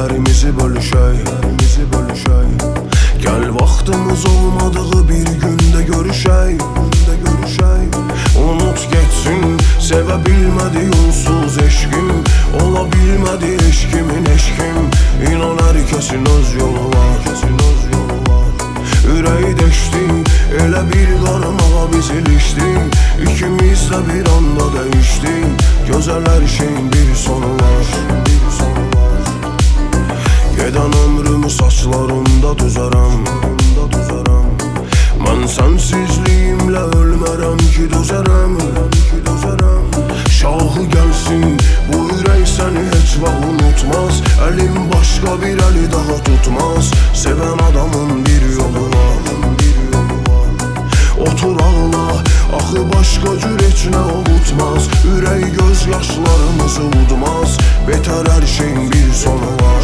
Kederimizi bölüşey. Gel vaxtımız olmadığı bir günde görüşey. Unut geçsin, sevə bilmədi yolsuz eşkim. Ola bilmədi eşkimin eşkim. İnan hər kəsin öz yolu var. Ürəyi deşdi, elə bir qarmağa biz ilişdik. İkimiz də bir anda dəyişdik. Gözəl hər şeyin bir sonu var. Gedən ömrümü saçlarımda düzərəm. Mən sənsizliyimlə ölmərəm ki düzərəm. Şahı gəlsin, bu ürək səni heç vaxt unutmaz. Əlim başqa bir əli daha tutmaz. Sevən adamın bir yolu var. Otur ağla, axı başqa cür heç nə ovutmaz. Ürək göz yaşlarımızı udmaz. Betər hər şeyin bir sonu var.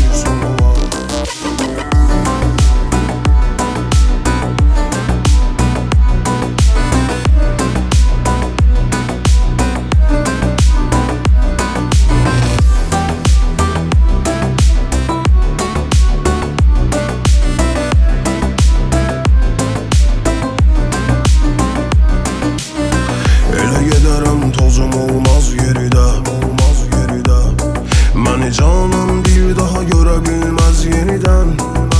Tozum olmaz geridə. Məni canım bir daha görə bilməz yenidən.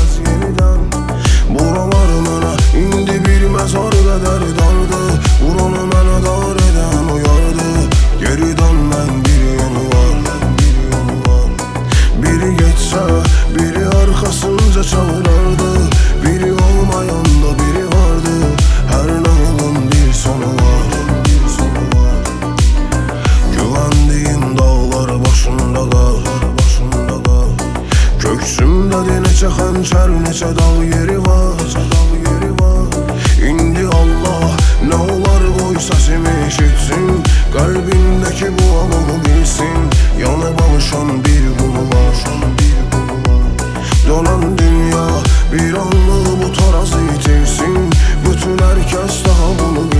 Buralar mənə indi bir məzar qədər dardı. Buranı mənə dar edən uyardı. Geri dönmən bir yolu var. Biri geçsə, biri arxasınca çağırardı. Biri olmayanda biri vardı. Hər nağılın bir sonu var. Köksümdə neçə xənçər, neçə dağ yeri var. İndi Allah nə olar qoy səsimi eşitsin. Qəlbindəki bu alığı bilsin. Yanıb alışan bir qulu var. Dönən dünya bir anlıq bu tarazı itirsin. Bütün hər kəs daha bunu bilsin.